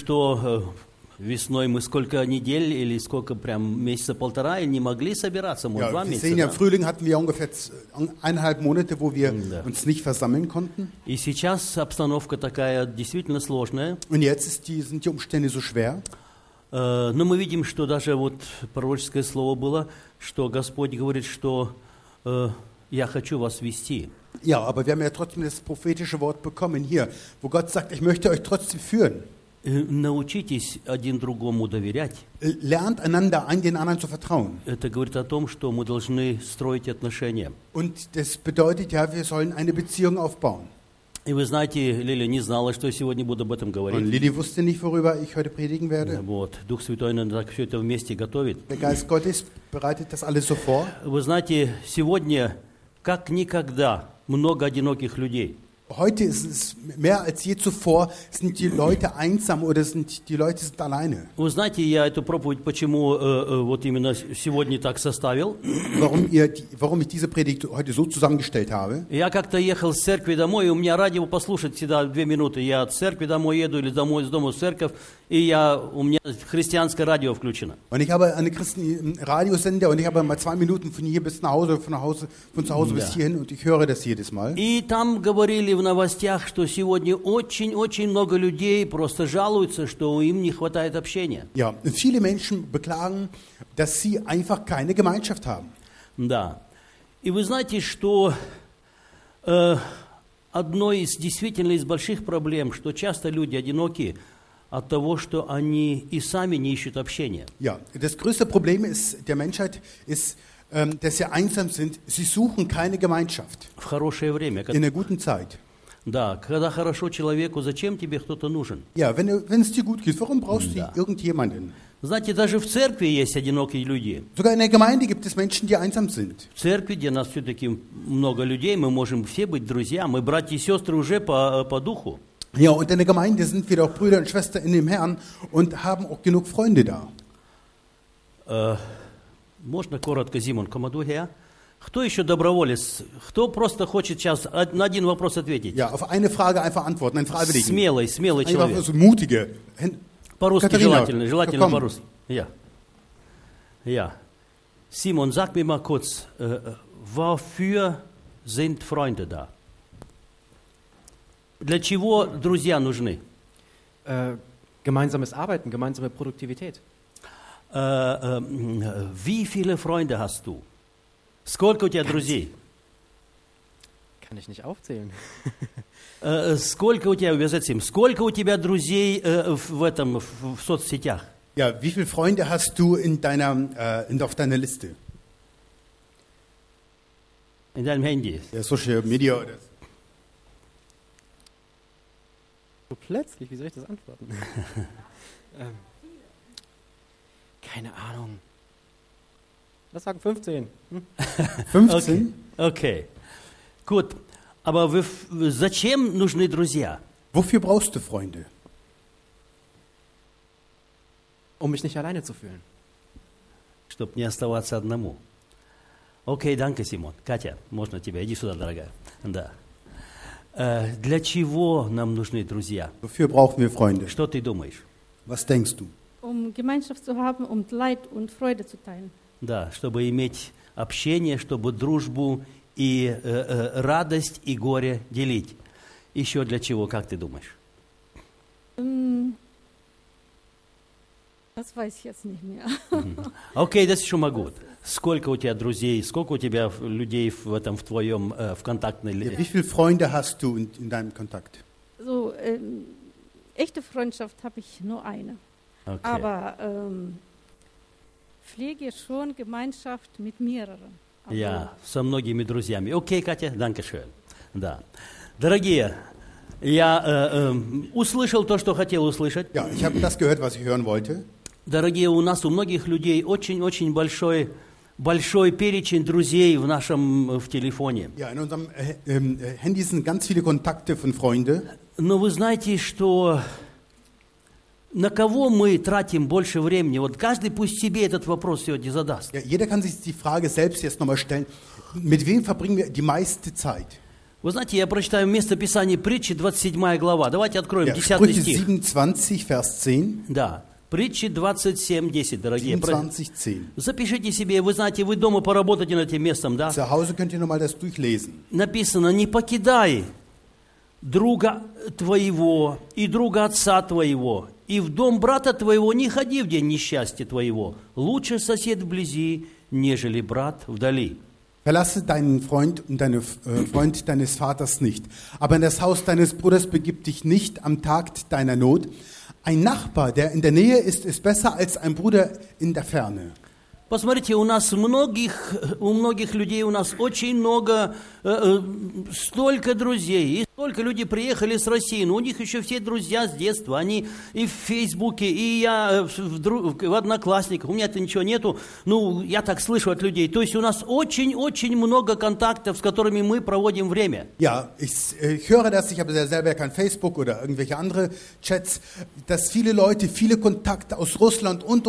что весной мы сколько недель или сколько прям месяца полтора и не могли собираться, может, 2 Ja, wir месяца. sehen ja, Да? im Frühling hatten wir ungefähr 1,5 Monate, wo wir Да. uns nicht versammeln konnten. И сейчас обстановка такая действительно сложная. Und jetzt sind die Umstände so schwer. Но мы видим, что даже вот пророческое слово было, что Господь говорит, что «Я хочу вас вести». Ja, aber wir haben ja trotzdem das prophetische Wort bekommen hier, wo Gott sagt, ich möchte euch trotzdem führen. Научитесь один другому доверять. Lernt einander ein, den anderen zu vertrauen. Это говорит о том, что мы должны строить отношения. Und das bedeutet ja, wir sollen eine Beziehung aufbauen. И вы знаете, Лиля не знала, что я сегодня буду об этом Und говорить. Lilly wusste nicht, worüber ich heute predigen werde. Вот. Дух Святой, наверное, так все это вместе готовит. Der Geist Gottes bereitet das alles so vor. Вы знаете, сегодня, как никогда, много одиноких людей. Heute ist es mehr als je zuvor, sind die Leute einsam oder die Leute sind alleine. Вы знаете, я эту проповедь почему вот именно сегодня так составил. Warum ich diese Predigt heute so zusammengestellt habe. Я как-то ехал с церкви домой, и у меня радио послушать всегда 2 минуты. Я от церкви домой еду или домой из дома в церковь, и у меня христианское радио включено. Und ich habe einen Radiosender und ich habe mal 2 Minuten von hier bis nach Hause, von zu Hause bis hierhin und ich höre das jedes Mal. И там говорили в новостях, что сегодня очень-очень много людей просто жалуются, что им не хватает общения. Ja, viele Menschen beklagen, dass sie einfach keine Gemeinschaft haben. Да. И вы знаете, что одно из действительно из больших проблем, что часто люди одиноки от того, что они и сами не ищут общения. Ja, das größte Problem der Menschheit ist, dass sie einsam sind. Sie suchen keine Gemeinschaft. В хорошее время. In der guten Zeit. Да, когда хорошо человеку, зачем тебе кто-то нужен? Ja, wenn es dir gut geht, warum brauchst du irgendjemanden? Знаете, даже в церкви есть одинокие люди. Sogar in der Gemeinde gibt es Menschen, die einsam sind. В церкви, где нас все-таки много людей, мы можем все быть друзья, мы братья и сестры уже по духу. Ja, und in der Gemeinde sind wir doch Brüder und Schwestern in dem Herrn und haben auch genug Freunde da. Можно коротко, Зимон, командуя? Кто еще доброволец? Кто просто хочет сейчас на один вопрос ответить? Ja, auf eine Frage einfach antworten, ein Freiwilligen. Смелый Einfach человек. so mutige. По-русски Katharina, желательно komm. по-русски. Ja. Simon, sag mir mal kurz, wofür sind Freunde da? Для чего друзья нужны? Gemeinsames Arbeiten, gemeinsame Produktivität. Wie viele Freunde hast du? Сколько у тебя друзей? Kann ich nicht aufzählen. Сколько у тебя, übersetzen, сколько у тебя друзей в соцсетях? Ja, wie viele Freunde hast du auf deiner Liste? In deinem Handy? Ja, Social Media oder So plötzlich, wie soll ich das antworten? Keine Ahnung. Lass sagen 15. 15? Okay. Gut. Aber зачем нужны друзья? Wofür brauchst du Freunde? Um mich nicht alleine zu fühlen. Чтобы не оставаться одному. Окей, danke, Симон. Катя, можно тебя? Иди сюда, дорогая. Да. Для чего нам нужны друзья? Wofür brauchen wir Freunde? Что ты думаешь? Was denkst du? Um Gemeinschaft zu haben, um Leid und Freude zu teilen. Да, чтобы иметь общение, чтобы дружбу и радость и горе делить. Еще для чего, как ты думаешь? Das weiß ich jetzt nicht mehr. Окей, das ist schon mal gut. Сколько у тебя друзей, сколько у тебя людей в твоем ВКонтактной Ja, wie viele Freunde hast du in deinem Kontakt? So, echte Freundschaft habe ich nur eine. Okay. Aber pflege schon Gemeinschaft mit mehreren. Я со многими друзьями. Окей, Катя, danke schön. Да. Дорогие, я услышал то, что хотел услышать. Ja, ich habe das gehört, was ich hören wollte. Дорогие, у многих людей очень-очень большой перечень друзей в телефоне. Ja, in unserem Handy sind ganz viele Kontakte von Freunden. Но вы знаете, что на кого мы тратим больше времени? Вот каждый пусть себе этот вопрос сегодня задаст. Ja, jeder kann sich die Frage selbst jetzt nochmal stellen. Mit wem verbringen wir die meiste Zeit? Вы знаете, я прочитаю место Писания притчи, 27 глава. Давайте откроем Ja, 10 Sprüche стих. 27, Vers 10. Да, притчи 27:10, дорогие. 27, 10. Запишите себе, вы знаете, вы дома поработаете над этим местом, да? Zu Hause könnt ihr nochmal das durchlesen. Написано, не покидай друга твоего и друга отца твоего, и в дом брата твоего не ходи в день несчастья твоего. Лучше сосед вблизи, нежели брат вдали. Verlasse deinen Freund und Freund deines Vaters nicht. Aber in das Haus deines Bruders begib dich nicht am Tag deiner Not. Ein Nachbar, der in der Nähe ist besser als ein Bruder in der Ferne. Посмотрите, у многих людей у нас очень много, столько друзей, и столько людей приехали с России, но у них еще все друзья с детства, они и в Фейсбуке, и я в Одноклассниках, у меня-то ничего нету, ну, я так слышу от людей, то есть у нас очень-очень много контактов, с которыми мы проводим время. Ja, ich höre das, ich habe selber kein Facebook oder irgendwelche andere Chats, dass viele Leute viele Kontakte aus Russland und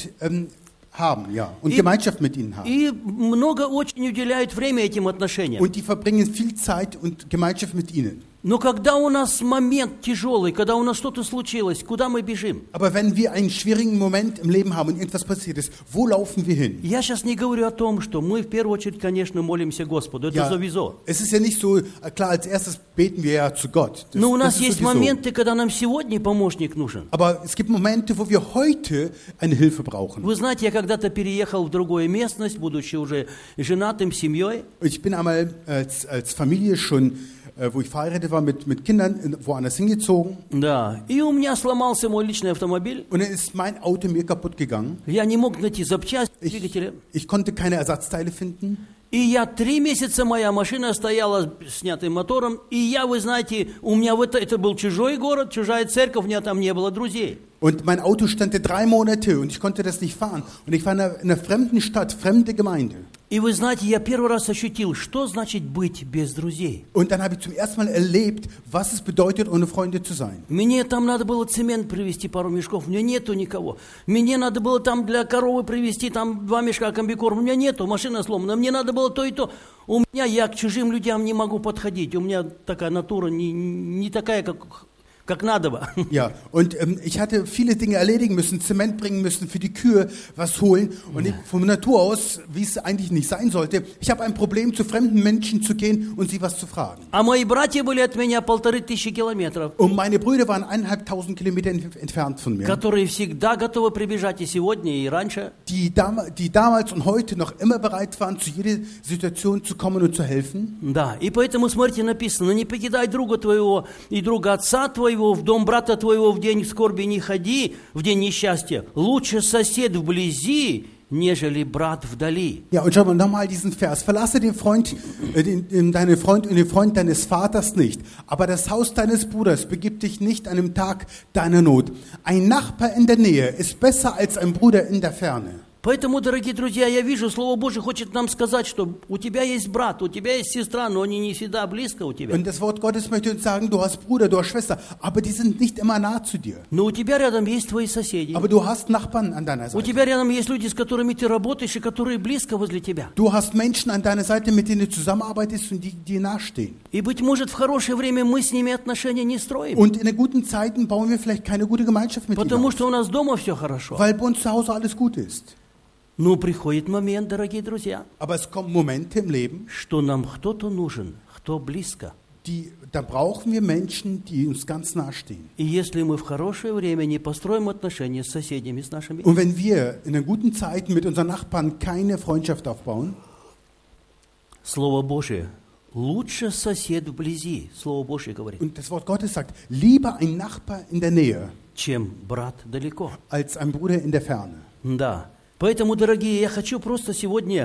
haben, ja, und Gemeinschaft mit ihnen haben. И много очень уделяют время этим отношениям. Und die verbringen viel Zeit und Gemeinschaft mit ihnen. Но когда у нас момент тяжелый, когда у нас что-то случилось, куда мы бежим? Aber wenn wir einen schwierigen Moment im Leben haben und irgendwas passiert ist, wo laufen wir hin? Я сейчас не говорю о том, что мы в первую очередь, конечно, молимся Господу. Это Ja, sowieso. es ist ja nicht so, klar, als erstes beten wir ja zu Gott. Но у нас ist есть sowieso. моменты, когда нам сегодня помощник нужен. Aber es gibt Momente, wo wir heute eine Hilfe brauchen. Вы знаете, я когда-то переехал в другую местность, будучи уже женатым, семьей. Ich bin einmal als Familie schon, wo ich verheiratet war, mit Kindern woanders hingezogen. Да. И у меня сломался мой личный автомобиль. Und dann ist mein Auto mir kaputt gegangen. Я не мог найти запчасти двигателя. Ich konnte keine Ersatzteile finden. И я 3 месяца, моя машина стояла с снятым мотором. И я, вы знаете, у меня это был чужой город, чужая церковь, у меня там не было друзей. Und mein Auto stand da 3 Monate und ich konnte das nicht fahren. Und ich war in einer fremden Stadt, fremde Gemeinde. И вы знаете, я первый раз ощутил, что значит быть без друзей. Und dann habe ich zum ersten Mal erlebt, was es bedeutet, ohne Freunde zu sein. Мне там надо было цемент привезти пару мешков, у меня нету никого. Мне надо было там для коровы привезти там 2 мешка комбикорма, у меня нету, машина сломана. Мне надо было то и то. Я к чужим людям не могу подходить. У меня такая натура не такая, как надо бы. Ja, und ich hatte viele Dinge erledigen müssen, Zement bringen müssen, für die Kühe was holen. Und ich, von Natur aus, wie es eigentlich nicht sein sollte, ich habe ein Problem, zu fremden Menschen zu gehen und sie was zu fragen. А мои братья были от меня 1500 километров, Und meine Brüder waren 1500 Kilometer entfernt von mir, которые всегда готовы прибежать и сегодня, и раньше. die damals und heute noch immer bereit waren, zu jeder Situation zu kommen und zu helfen. Да, и поэтому, смотрите, написано, не покидай друга твоего и друга отца твоего, в дом брата твоего в день скорби не ходи, в день несчастья. Лучше сосед вблизи, нежели брат вдали. Ja, und schau mal nochmal diesen Vers. Verlasse den Freund, deinen Freund und den Freund deines Vaters nicht. Aber das Haus deines Bruders begib dich nicht an dem Tag deiner Not. Ein Nachbar in der Nähe ist besser als ein Bruder in der Ferne. Поэтому, дорогие друзья, я вижу, Слово Божие хочет нам сказать, что у тебя есть брат, у тебя есть сестра, но они не всегда близко у тебя. Und das Wort Gottes möchte uns sagen, du hast Bruder, du hast Schwester, aber die sind nicht immer nah zu dir. Но у тебя рядом есть твои соседи. Aber du hast Nachbarn an deiner У Seite. тебя рядом есть люди, с которыми ты работаешь, и которые близко возле тебя. Du hast Menschen an deiner Seite, mit denen du zusammenarbeitest und die dir nahestehen. И, быть может, в хорошее время мы с ними отношения не строим. Und in den guten Zeiten bauen wir vielleicht keine gute Gemeinschaft mit ihnen Потому auf, что у нас дома все хорошо. weil bei uns zu Hause alles gut ist. Но приходит момент, дорогие друзья, Aber es kommen Momente im Leben, что нам кто-то нужен, кто близко. da brauchen wir Menschen, die uns ganz nahe stehen. И если мы в хорошее время не построим отношения с соседями, с нашими, Und wenn wir in den guten Zeiten mit unseren Nachbarn keine Freundschaft aufbauen, Слово Божие, лучше сосед вблизи, Слово Божие говорит, und das Wort Gottes sagt, lieber ein Nachbar in der Nähe чем брат далеко. als ein Bruder in der Ferne. Да. Поэтому, дорогие, я хочу просто сегодня,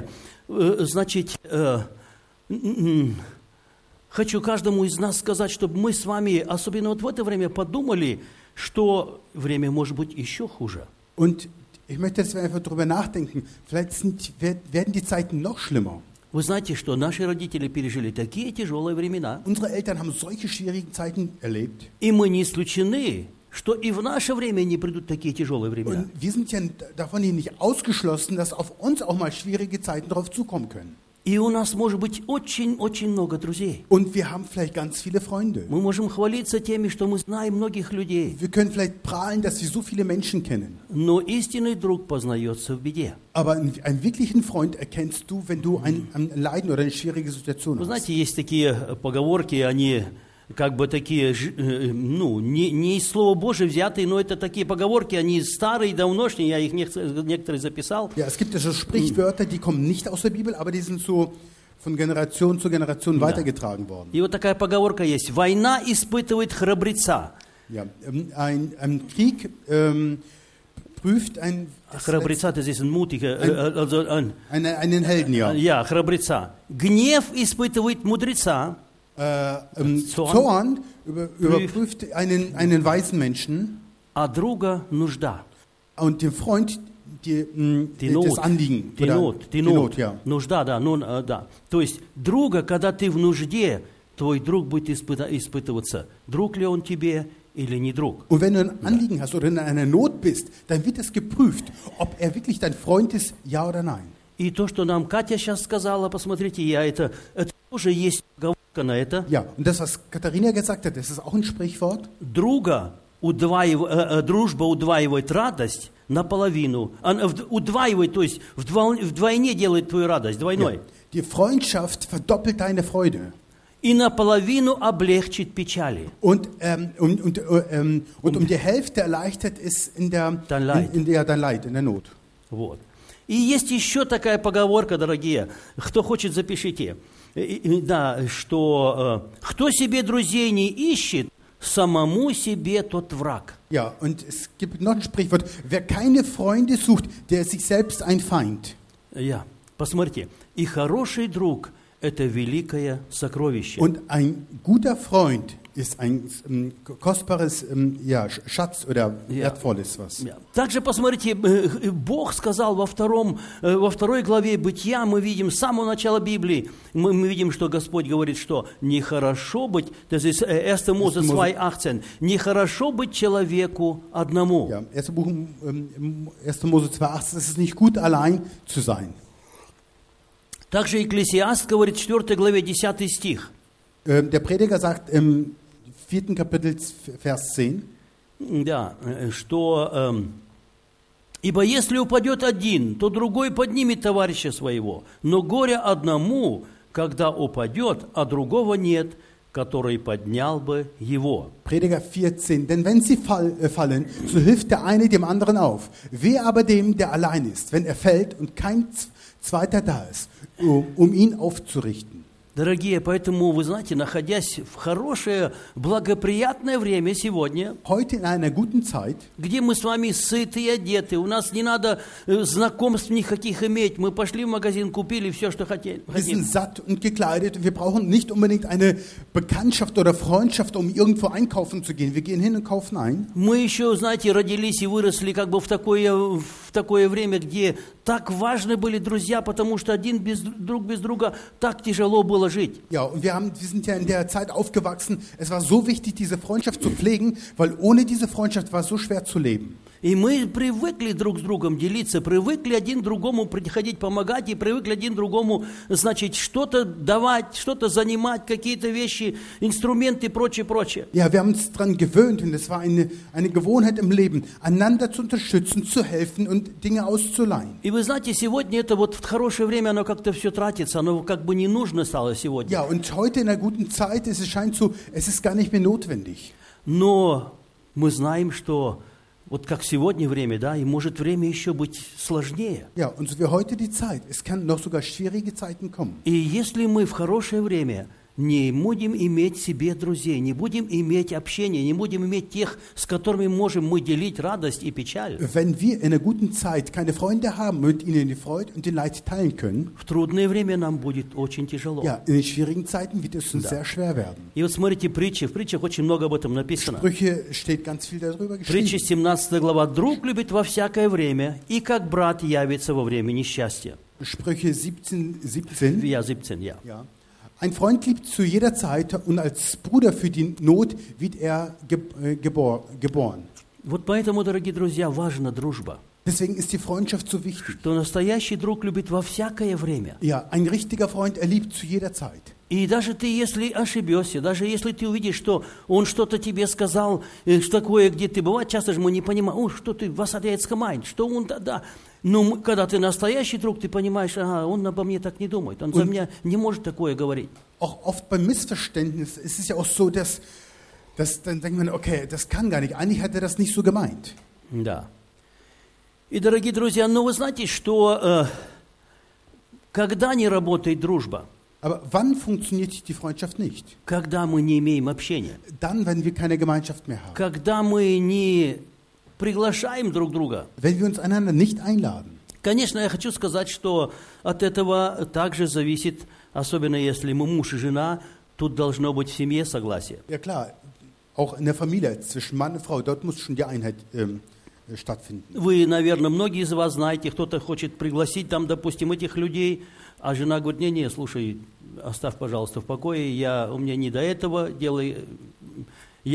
хочу каждому из нас сказать, чтобы мы с вами, особенно вот в это время, подумали, что время может быть еще хуже. Und ich möchte, dass wir einfach darüber nachdenken, vielleicht werden die Zeiten noch schlimmer. Вы знаете, что наши родители пережили такие тяжелые времена, Unsere Eltern haben solche schwierigen Zeiten erlebt. и мы не исключены, что и в наше время не придут такие тяжелые времена. Und wir sind ja davon hier nicht ausgeschlossen, dass auf uns auch mal schwierige Zeiten drauf zukommen können. И у нас может быть очень-очень много друзей. Und wir haben vielleicht ganz viele Freunde. Мы можем хвалиться теми, что мы знаем многих людей. Wir können vielleicht prahlen, dass wir so viele Menschen kennen. Но истинный друг познается в беде. Aber einen wirklichen Freund erkennst du, wenn du ein Leiden oder eine schwierige Situation Вы hast. знаете, есть такие поговорки, они как бы такие, ну, не из Слова Божия взятые, но это такие поговорки, они старые, давношние, я их некоторые записал. Ja, es gibt ja so Sprichwörter, die kommen nicht aus der Bibel, aber die sind so von Generation zu Generation weitergetragen worden. И вот такая поговорка есть. Война испытывает храбреца. Ja, ein Krieg prüft Храбреца, это здесь мутиger, also einen Helden, ja. Ja, храбреца. Гнев испытывает мудреца. Zorn überprüft einen weisen Menschen. А друга нужда. Und dem Freund das Anliegen. Die Not, ja. Нужда, да, да. То есть друга, когда ты в нужде, твой друг будет испытываться, друг ли он тебе или не друг. Und wenn du ein Anliegen hast oder in einer Not bist, dann wird es geprüft, ob er wirklich dein Freund ist, ja oder nein. И то, что нам Катя сейчас сказала, посмотрите, это тоже есть поговорка на это. Ja, und das, was Katharina gesagt hat, das ist auch ein Sprichwort. Дружба удваивает радость наполовину. Удваивает, то есть вдвойне делает твою радость, двойной. Ja, die Freundschaft verdoppelt deine Freude. И наполовину облегчит печали. Und um die Hälfte erleichtert es dein Leid, in der Not. Вот. И есть еще такая поговорка, дорогие, кто хочет, запишите, да, что кто себе друзей не ищет, самому себе тот враг. Ja, und es gibt noch ein Sprichwort, wer keine Freunde sucht, der ist sich selbst ein Feind. Ja, посмотрите, и хороший друг – это великое сокровище. Und ein guter Freund ist ein kostbares Schatz oder wertvolles was. Также посмотрите, Бог сказал во второй главе Бытия, мы видим с самого начала Библии, мы видим, что Господь говорит, что нехорошо быть, das ist 1. Mose 2,18, нехорошо быть человеку одному. Ja, 1. Mose 2,18, es ist nicht gut, allein zu sein. Также Экклесиаст говорит в 4 главе 10 стих. Der Prediger sagt im 4. Kapitel, Vers 10, да, что «Ибо если упадет один, то другой поднимет товарища своего, но горе одному, когда упадет, а другого нет, который поднял бы его». Prediger 14, denn wenn sie fallen, so hilft der eine dem anderen auf. Wehe aber dem, der allein ist, wenn er fällt und kein zweiter da ist, um ihn aufzurichten. Дорогие, поэтому, вы знаете, находясь в хорошее, благоприятное время сегодня, heute in einer guten Zeit, где мы с вами сыты и одеты, у нас не надо знакомств никаких иметь, мы пошли в магазин, купили все, что хотели. Wir sind satt und gekleidet und wir brauchen nicht unbedingt eine Bekanntschaft oder Freundschaft, um irgendwo einkaufen zu gehen. Wir gehen hin und kaufen ein. Мы еще, знаете, родились и выросли как бы в такое время, где так важны были друзья, потому что друг без друга так тяжело было жить. Ja, und wir sind ja in der Zeit aufgewachsen. Es war so wichtig, diese Freundschaft zu pflegen, weil ohne diese Freundschaft war es so schwer zu leben. И мы привыкли друг с другом делиться, привыкли один другому приходить помогать, и привыкли один другому, значит, что-то давать, что-то занимать, какие-то вещи, инструменты, прочее. Ja, wir haben uns daran gewöhnt und es war eine Gewohnheit im Leben, einander zu unterstützen, zu helfen und Dinge auszuleihen. И вы знаете, сегодня это вот в хорошее время, оно как-то все тратится, оно как бы не нужно стало сегодня. Ja, und heute in einer guten Zeit, es scheint so, es ist gar nicht mehr notwendig. Но мы знаем, что вот как сегодня время, да, и может время еще быть сложнее. Ja, und so wie heute die Zeit. Es kann noch sogar schwierige Zeiten kommen. И если мы в хорошее время не будем иметь себе друзей, не будем иметь общения, не будем иметь тех, с которыми можем мы делить радость и печаль. Wenn wir in einer guten Zeit keine Freunde haben, mit ihnen die Freude und den Leid teilen können, в трудное время нам будет очень тяжело. Ja, in den schwierigen Zeiten wird es uns sehr schwer werden. И вот смотрите, в притчах очень много об этом написано. Sprüche steht ganz viel darüber geschrieben. Притча 17 глава. Друг любит во всякое время, и как брат явится во время несчастья. Sprüche 17. Ja, 17, ja. Ja. Ein Freund liebt zu jeder Zeit und als Bruder für die Not wird er geboren. Вот поэтому, дорогие друзья, важна дружба. Deswegen ist die Freundschaft so wichtig. что настоящий друг любит во всякое время. Ja, ein richtiger Freund, er liebt zu jeder Zeit. И даже ты, если ошибешься, даже если ты увидишь, что он что-то тебе сказал, что такое, где ты бывает, часто же мы не понимаем, что ты, was hat er jetzt gemeint, что он, да. Но когда ты настоящий друг, ты понимаешь, ага, он обо мне так не думает, он за меня не может такое говорить. Auch oft beim Missverständnis ist es ja auch so, dass dann denkt man, okay, das kann gar nicht. Eigentlich hat er das nicht so gemeint. Да. И, дорогие друзья, ну вы знаете, что когда не работает дружба, Aber wann funktioniert die Freundschaft nicht? когда мы не имеем общения, Dann, wenn wir keine Gemeinschaft mehr haben. когда мы не приглашаем друг друга. Wenn wir uns einander nicht einladen. Конечно, я хочу сказать, что от этого также зависит, особенно если мы муж и жена, тут должно быть в семье согласие. Ja klar, auch in der Familie zwischen Mann und Frau, dort muss schon die Einheit stattfinden. Вы, наверное, многие из вас знаете, кто-то хочет пригласить там, допустим, этих людей, а жена говорит, не, слушай, оставь, пожалуйста, в покое, у меня не до этого, делай, и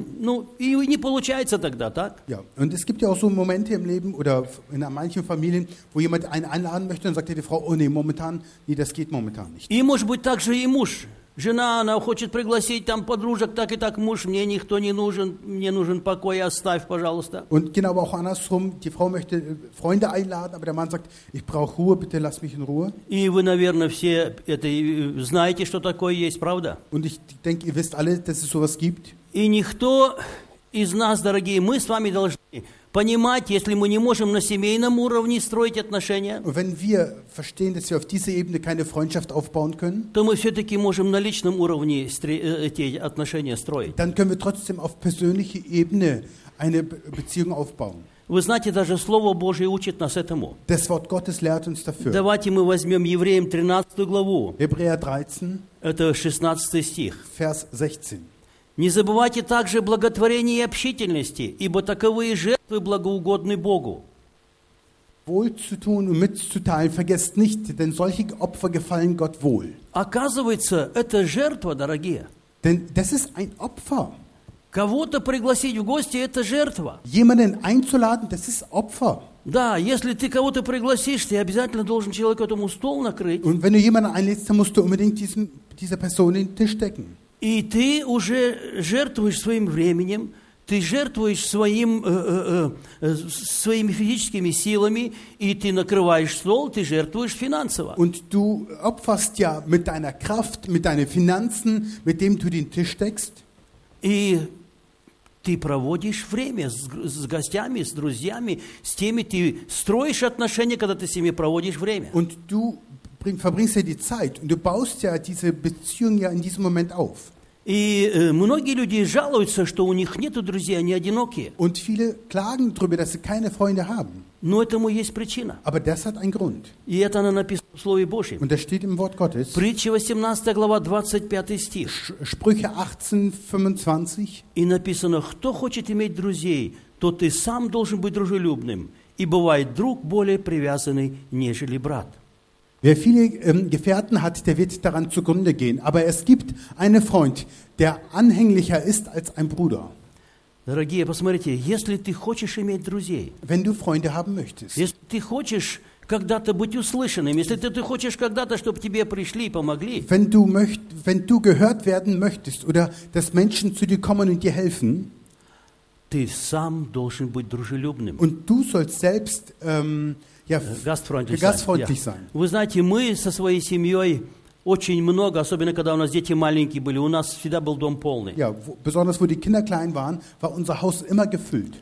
не получается тогда, так? Ja, und es gibt ja auch so Momente im Leben oder in manchen Familien, wo jemand einen einladen möchte und sagt die Frau, oh nee, das geht momentan nicht. И, может быть, также и муж. Жена, она хочет пригласить там подружек, так и так, муж, мне никто не нужен, мне нужен покой, оставь, пожалуйста. Und genau, aber auch andersrum, die Frau möchte Freunde einladen, aber der Mann sagt, ich brauche Ruhe, bitte lass mich in Ruhe. И вы, наверное, все это знаете, что такое есть, правда? Und ich denke, ihr wisst alle, dass es sowas gibt. И никто из нас, дорогие, мы с вами должны понимать, если мы не можем на семейном уровне строить отношения, Und wenn wir verstehen, dass wir auf dieser Ebene keine Freundschaft aufbauen können, то мы все-таки можем на личном уровне эти отношения строить. dann können wir trotzdem auf persönlicher Ebene eine Beziehung aufbauen. Вы знаете, даже Слово Божие учит нас этому. Das Wort Gottes lehrt uns dafür. Давайте мы возьмем Евреям 13 главу, Hebräer 13, это 16 стих. Vers 16. «Не забывайте также благотворения и общительности, ибо таковые жертвы благоугодны Богу». Wohl zu tun und mitzuteilen, vergesst nicht, denn solche Opfer gefallen Gott wohl. Оказывается, это жертва, дорогие. Denn das ist ein Opfer. Кого-то пригласить в гости – это жертва. Jemanden einzuladen, das ist Opfer. Да, если ты кого-то пригласишь, ты обязательно должен человеку этому стол накрыть. Und wenn du jemanden einlädst, dann musst du unbedingt dieser Person den Tisch decken. И ты уже жертвуешь своим временем, ты жертвуешь своими физическими силами, и ты накрываешь стол, ты жертвуешь финансово. Und du opferst ja mit deiner Kraft, mit deinen Finanzen, mit dem du den Tisch deckst. И ты проводишь время с гостями, с друзьями, с теми, ты строишь отношения, когда ты с ними проводишь время. Und du verbringst ja die Zeit und du baust ja diese Beziehung ja in diesem Moment auf. И многие люди жалуются, что у них нет друзей, они одинокие. Und viele klagen darüber, dass sie keine Freunde haben. Но этому есть причина. Aber das hat einen Grund. И это она написана в Слове Божьем. Und das steht im Wort Gottes. Притча 18 глава, 25 стих. Sprüche 18, 25. И написано, кто хочет иметь друзей, тот и сам должен быть дружелюбным. И бывает друг более привязанный, нежели брат. Wer viele Gefährten hat, der wird daran zugrunde gehen. Aber es gibt einen Freund, der anhänglicher ist als ein Bruder. Дорогие, посмотрите, если ты хочешь иметь друзей, Wenn du Freunde haben möchtest, если ты хочешь когда-то быть услышанным, если ты хочешь когда-то, чтобы тебе пришли и помогли, wenn du gehört werden möchtest oder dass Menschen zu dir kommen und dir helfen, ты сам должен быть дружелюбным. und du sollst selbst Гастфreundlich sein. Вы знаете, мы со своей семьей очень много, особенно когда у нас дети маленькие были, у нас всегда был дом полный. Ja, besonders wo die Kinder klein waren, war unser Haus immer gefüllt.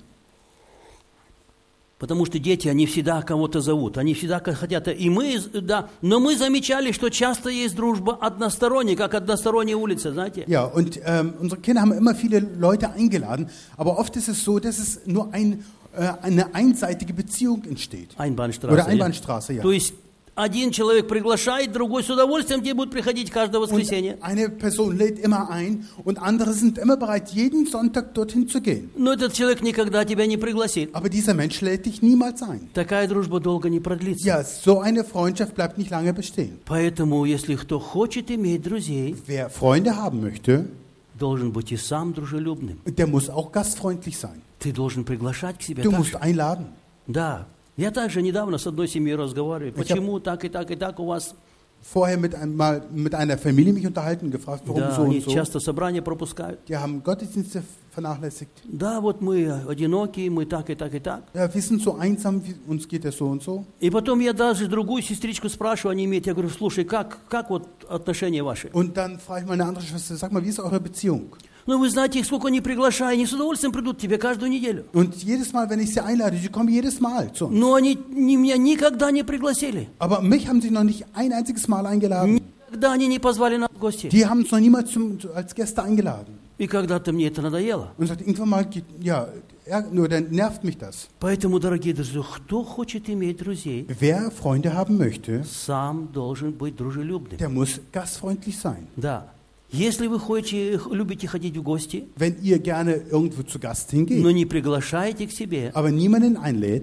Потому что дети, они всегда кого-то зовут, они всегда хотят. И мы, да, но мы замечали, что часто есть дружба односторонняя, как односторонняя улица, знаете? Ja, und unsere Kinder haben immer viele Leute eingeladen, aber oft ist es so, dass es nur eine einseitige Beziehung entsteht. Einbahnstraße. Oder Einbahnstraße, ja. То есть один человек приглашает, другой с удовольствием тебе будет приходить каждое воскресенье. Und eine Person lädt immer ein und andere sind immer bereit, jeden Sonntag dorthin zu gehen. Но этот человек никогда тебя не пригласит. Aber dieser Mensch lädt dich niemals ein. Такая дружба долго не продлится. Ja, so eine Freundschaft bleibt nicht lange bestehen. Поэтому, если кто хочет иметь друзей, Wer Freunde haben möchte, должен быть и сам дружелюбным. der muss auch gastfreundlich sein. Ты должен приглашать к себе. Du musst einladen. Да. Я также недавно с одной семьей разговариваю. Почему так и так у вас? Vorher mit einer Familie mich unterhalten und gefragt, warum Да, so они und so. часто собрания пропускают. Die haben Gottesdienste vernachlässigt. Да, вот мы одинокие, мы так и так и так. Ja, wir sind so einsam, uns geht es so und so. И потом я даже другую сестричку спрашиваю, они имеют, я говорю, слушай, как вот отношения ваши? Und dann frage ich meine andere Schwester, sag mal, wie ist eure Beziehung? Ну, вы знаете, их сколько не приглашаю, они с удовольствием придут к тебе каждую неделю. Und jedes Mal, wenn ich sie einlade, sie kommen jedes Mal zu uns. Но они меня никогда не пригласили. Aber mich haben sie noch nicht ein einziges Mal eingeladen. Никогда они не позвали нас в гости. Die haben uns noch niemals als Gäste eingeladen. И когда-то мне это надоело. Und sagt, irgendwann mal, nur dann nervt mich das. Поэтому, дорогие друзья, кто хочет иметь друзей, Wer Freunde haben möchte, сам должен быть дружелюбным. der muss gastfreundlich sein. Да. Если вы любите ходить в гости, Wenn ihr gerne irgendwo zu Gast hingeht, но не приглашаете к себе, aber niemanden einlädt,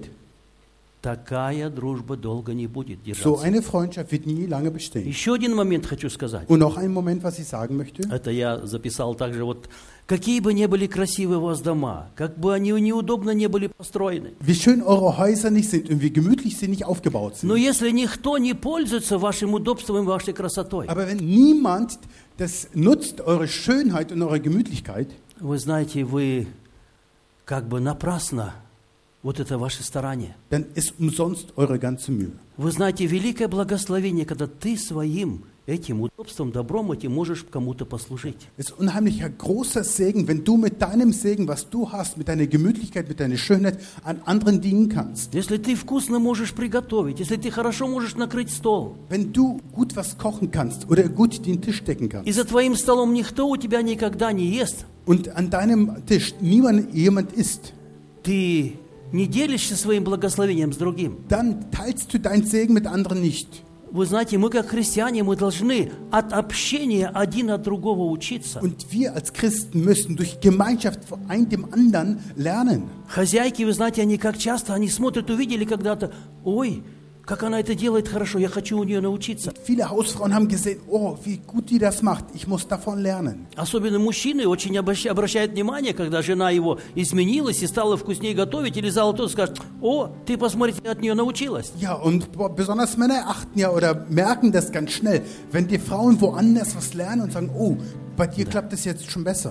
такая дружба долго не будет so держаться. eine Freundschaft wird nie lange bestehen. Еще один момент хочу сказать. Und noch ein Moment, was ich sagen möchte. Это я записал также вот. Какие бы ни были красивые у вас дома, как бы они неудобно не были построены, Wie schön eure Häuser nicht sind und wie gemütlich sie nicht aufgebaut но sind. если никто не пользуется вашим удобством и вашей красотой, Aber wenn niemand das nutzt, eure Schönheit und eure Gemütlichkeit, вы знаете, вы как бы напрасно вот это ваше старание. dann ist umsonst eure ganze Mühe. Вы знаете, великое благословение, когда ты своим этим удобством, добром этим можешь кому-то послужить. Es ist unheimlicher großer Segen, wenn du mit deinem Segen, was du hast, mit deiner Gemütlichkeit, mit deiner Schönheit an anderen dienen kannst. Если ты вкусно можешь приготовить, если ты хорошо можешь накрыть стол, Wenn du gut was kochen kannst oder gut den Tisch decken и kannst за твоим столом никто у тебя никогда не ест, und an deinem Tisch jemand isst, ты не делишься своим благословением с другим. dann teilst du deinen Segen mit anderen nicht. Вы знаете, мы как христиане, мы должны от общения один от другого учиться. Und wir als Christen müssen durch Gemeinschaft von einem dem anderen lernen. Хозяйки, вы знаете, они как часто, они смотрят, увидели когда-то, ой, как она это делает хорошо, я хочу у нее научиться. Viele Hausfrauen haben gesehen, oh, wie gut die das macht, ich muss davon lernen. Особенно мужчины очень обращают внимание, когда жена его изменилась и стала вкуснее готовить, или зала тот скажет, о, ты посмотри, я от нее научилась. Ja, und besonders Männer achten ja oder merken das ganz schnell, wenn die Frauen woanders was lernen und sagen, oh, bei dir klappt das jetzt schon besser.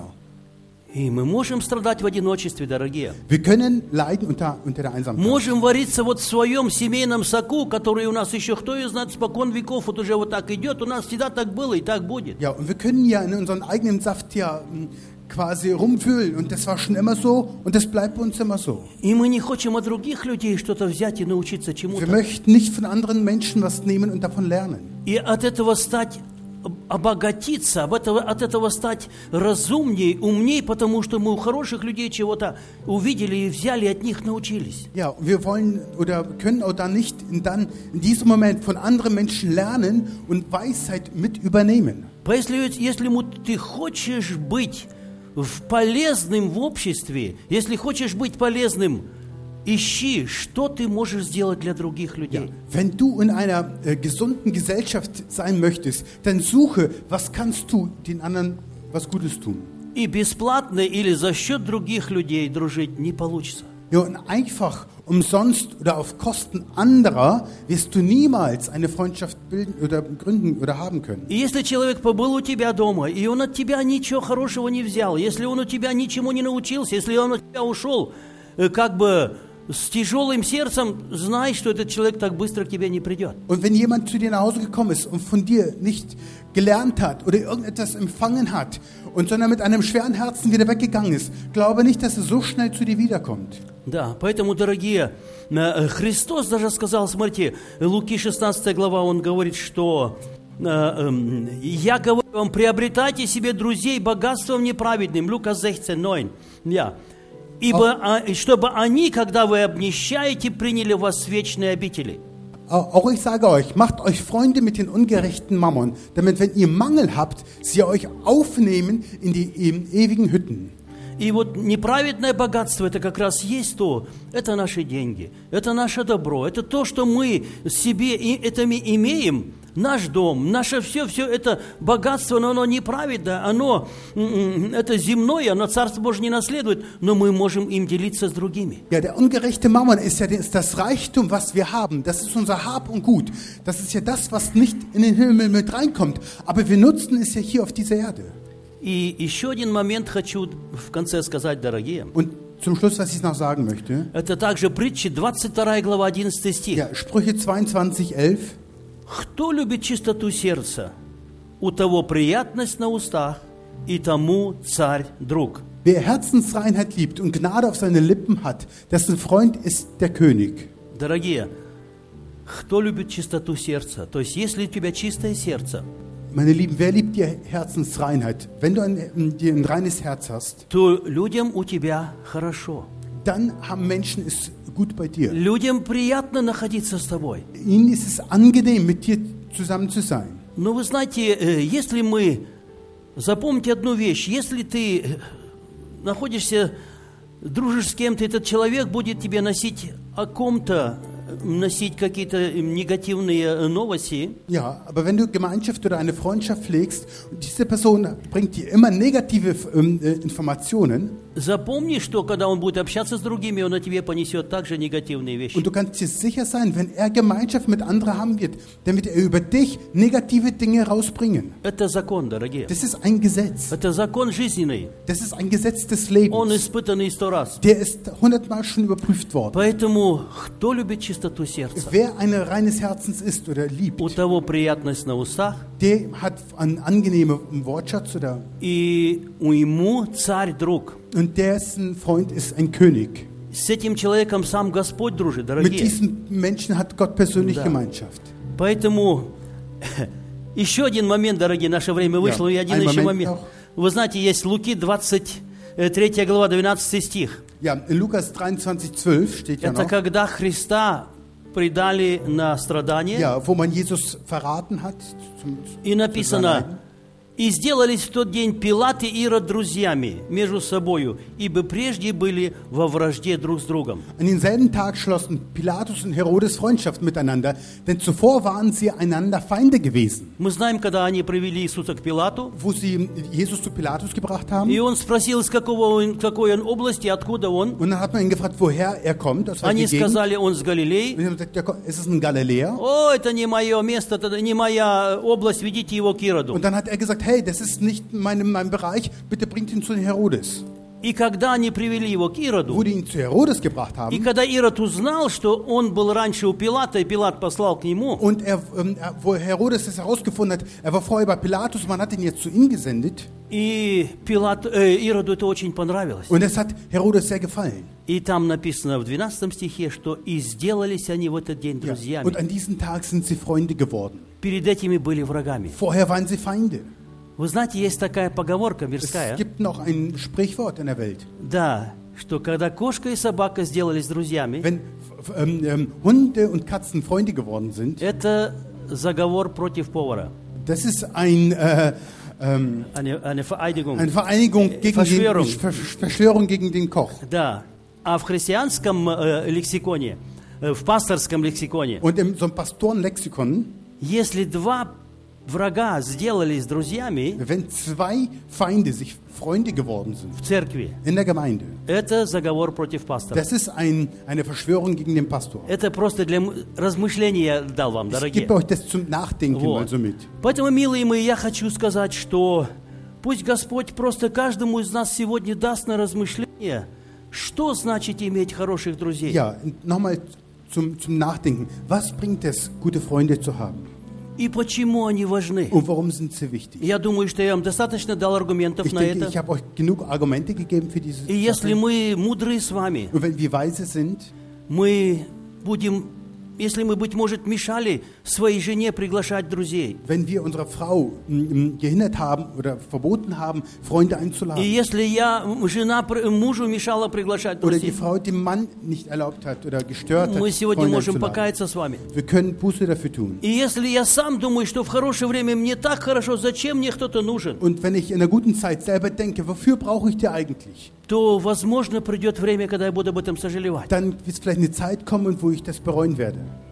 И мы можем страдать в одиночестве, дорогие. Wir können leiden unter der Einsamkeit. Можем вариться вот в своем семейном соку, который у нас еще, кто ее знает, спокон веков, вот уже вот так идет. У нас всегда так было и так будет. Ja, und wir können ja in unserem eigenen Saft ja quasi rumfühlen. Und das war schon immer so und das bleibt bei uns immer so. И мы не хотим от других людей что-то взять и научиться Wir чему-то. möchten nicht von anderen Menschen was nehmen und davon lernen. И от этого стать обогатиться, от этого стать разумней, умней, потому что мы у хороших людей чего-то увидели и взяли, и от них научились. Ja, wir wollen oder können auch dann nicht dann in diesem Moment von anderen Menschen lernen und Weisheit mit übernehmen. Если ты хочешь быть полезным в обществе, если хочешь быть полезным, ищи, что ты можешь сделать для других Ja, людей. wenn du in einer gesunden Gesellschaft sein möchtest, dann suche, was kannst du den anderen was Gutes tun. И бесплатно или за счет других людей дружить не получится. Ja, und einfach umsonst oder auf Kosten anderer wirst du niemals eine Freundschaft bilden oder gründen oder haben können. И если человек побыл у тебя дома, и он от тебя ничего хорошего не взял, если он у тебя ничему не научился, если он от тебя ушел, как бы с тяжелым сердцем, знай, что этот человек так быстро к тебе не придет. Und wenn jemand zu dir nach Hause gekommen ist und von dir nicht gelernt hat oder irgendetwas empfangen hat, sondern mit einem schweren Herzen wieder weggegangen ist, glaube nicht, dass er so schnell zu dir wiederkommt. Да, поэтому, дорогие, Христос даже сказал, смотрите, Луки 16 глава, он говорит, что «Я говорю вам, приобретайте себе друзей богатством неправедным». Люка 16:9. Ja. Ибо, чтобы они, когда вы обнищаете, приняли вас в вечные обители. Auch ich sage euch, macht euch Freunde mit den ungerechten Mammon, damit, wenn ihr Mangel habt, sie euch aufnehmen in die ewigen Hütten. И вот неправедное богатство, это как раз есть то, это наши деньги, это наше добро, это то, что мы себе этими имеем, наш дом, наше все это богатство, но оно неправедно, оно это земное, оно Царство Божие не наследует, но мы можем им делиться с другими. Ja, der ungerechte Mammon ist ja das Reichtum, was wir haben. Das ist unser Hab und Gut. Das ist ja das, was nicht in den Himmel mit reinkommt. Aber wir nutzen es ja hier auf dieser Erde. И еще один момент хочу в конце сказать, дорогие. Und zum Schluss, was ich noch sagen möchte. Это также притчи, 22 глава, 11 стих. Ja, Sprüche 22,11. Кто любит чистоту сердца, у того приятность на устах, и тому царь друг. Wer Herzensreinheit liebt und Gnade auf seine Lippen hat, dessen Freund ist der König. Дорогие, кто любит чистоту сердца? То есть, если у тебя чистое сердце, Meine Lieben, wer liebt die Herzensreinheit? Wenn du ein reines Herz hast, то людям у тебя хорошо. dann haben Menschen es gut bei dir. Людям приятно находиться с тобой. Ihnen ist es angenehm, mit dir zusammen zu sein. Но вы знаете, если мы... Запомните одну вещь. Если ты находишься, дружишь с кем-то, этот человек будет тебе носить о ком-то, носить какие-то негативные новости. Ja, aber wenn du Gemeinschaft oder eine Freundschaft pflegst und diese Person bringt dir immer negative Informationen, Запомни, что когда он будет общаться с другими, он о тебе понесет также негативные вещи. und du kannst dir sicher sein, wenn er Gemeinschaft mit anderen haben wird, dann wird er über dich negative Dinge rausbringen. Это закон, дорогие. Das ist ein Gesetz. Это закон жизненный. Das ist ein Gesetz des Он Lebens. испытанный 100 раз. Der ist 100-mal schon überprüft worden. Поэтому, кто любит чистоту сердца, Wer ein reines Herzens ist oder liebt, у того приятность на устах, der hat einen angenehmen Wortschatz oder и у ему царь друг. und dessen Freund ist ein König. С этим человеком сам Господь дружит, Mit дорогие. diesem Menschen hat Gott persönlich Да. Gemeinschaft. Поэтому еще один момент, дорогие, наше время вышло, Ja, и один ein еще Moment момент. noch. Вы знаете, есть Луки 23 глава, 12 стих. Ja, in Lukas 23,12 steht ja Это noch, когда Христа предали на страдания, ja, wo man Jesus verraten hat. и написано: «И сделались в тот день Пилат и Ирод друзьями между собою, ибо прежде были во вражде друг с другом». An denselben Tag schlossen Pilatus und Herodes Freundschaft miteinander, denn zuvor waren sie einander Feinde gewesen. Мы знаем, когда они привели Иисуса к Пилату, Wo sie Jesus zu Pilatus gebracht haben. и он спросил, из какой он области, откуда он. Und dann hat man ihn gefragt, woher er kommt, aus welcher Они Gegend. сказали, он с Und Галилеи. sie haben gesagt, es ist ein Galiläer. О, это не мое место, это не моя область, ведите его к Ироду. Und dann hat er gesagt, hey, das ist nicht mein Bereich, bitte bringt ihn zu Herodes. И когда они привели его к Wo Ироду, die ihn zu Herodes gebracht и haben, когда Ирод узнал, что он был раньше у Пилата, и Пилат послал к нему, und wo Herodes es herausgefunden hat, er war vorher bei Pilatus, man hat ihn jetzt zu ihm gesendet, и Ироду это очень понравилось. und es hat Herodes sehr gefallen. И там написано в 12 стихе, что «И сделались они в этот день Ja. друзьями». Und an diesem Tag sind sie Freunde geworden. Перед этими были врагами. Vorher waren sie Feinde. Вы знаете, есть такая поговорка Es мирская, gibt noch ein Sprichwort in der Welt. да, что когда кошка и собака сделались друзьями, Wenn Hunde und Katzen Freunde geworden sind, это заговор против повара, das ist eine eine Vereidigung. Vereinigung gegen Verschwörung. Verschwörung gegen den Koch. Да. А в христианском лексиконе, в пасторском лексиконе, Und in so einem Pastorenlexikon, если два врага сделались друзьями wenn zwei Feinde sich Freunde geworden sind в церкви, in der Gemeinde, это заговор против пастора. das ist eine Verschwörung gegen den Pastor. Это просто для размышления дал вам, Ich дорогие. gebe euch das zum Nachdenken mal Вот. so mit. Поэтому, милые мои, я хочу сказать, что пусть Господь просто каждому из нас сегодня даст на размышление, что значит иметь хороших друзей. Ja, nochmal zum Nachdenken. Was bringt es, gute Freunde zu haben? И почему они важны. Und warum sind sie wichtig? Я думаю, что я вам достаточно дал аргументов Ich на denke, это. ich habe euch genug Argumente gegeben für diese И если Sache. мы мудры с вами, Und wenn wir weise sind, мы будем, если мы, быть может, мешали своей жене приглашать друзей, wenn wir unsere Frau gehindert haben oder verboten haben, Freunde и einzuladen, если жена мужу мешала приглашать oder die друзей, Frau dem Mann nicht erlaubt hat oder gestört hat, мы сегодня Freunde можем einzuladen. покаяться с вами. Wir können Buße dafür tun. И если я сам думаю, что в хорошее время мне так хорошо, зачем мне кто-то нужен, Und wenn ich in der guten Zeit selber denke, wofür brauche ich dir eigentlich? то, возможно, придет время, когда я буду об этом сожалевать. Dann wird vielleicht eine Zeit kommen, wo ich das bereuen werde.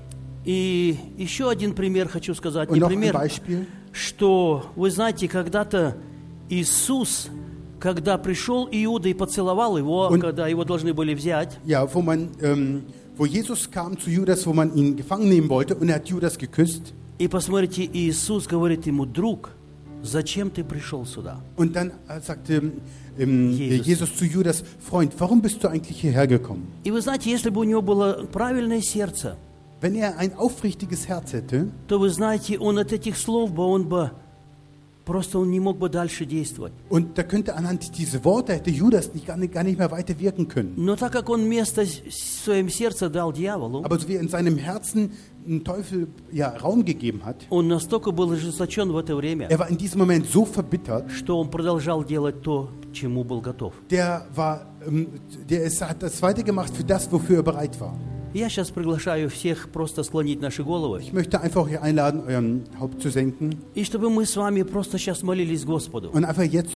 И еще один пример хочу сказать. Und Не noch ein пример, Beispiel. что, вы знаете, когда-то Иисус, когда пришел Иуда и поцеловал его, Und- когда его должны были взять, Ja, wo Jesus kam zu Judas, wo man ihn gefangen nehmen wollte, und er hat Judas geküsst. и посмотрите, Иисус говорит ему: друг, зачем ты пришел сюда? Und dann sagte Jesus. Jesus zu Judas, Freund, warum bist du eigentlich hierher gekommen? И вы знаете, если бы у него было правильное сердце, Wenn er ein aufrichtiges Herz hätte, то вы знаете, он от этих слов бы, он не мог бы дальше действовать. und da könnte anhand dieser Worte hätte Judas gar nicht mehr weiter wirken können. Но так как он место в своем сердце дал дьяволу, Aber so wie er in seinem Herzen einen Teufel Raum gegeben hat, он настолько был ожесточен в это время, er war in diesem Moment so verbittert, что он продолжал делать то, к чему был готов. hat das weitergemacht für das, wofür er bereit war. Я сейчас приглашаю всех просто склонить наши головы, Ich möchte einfach hier einladen, euren Haupt zu senken и чтобы мы с вами просто сейчас молились Господу. und einfach jetzt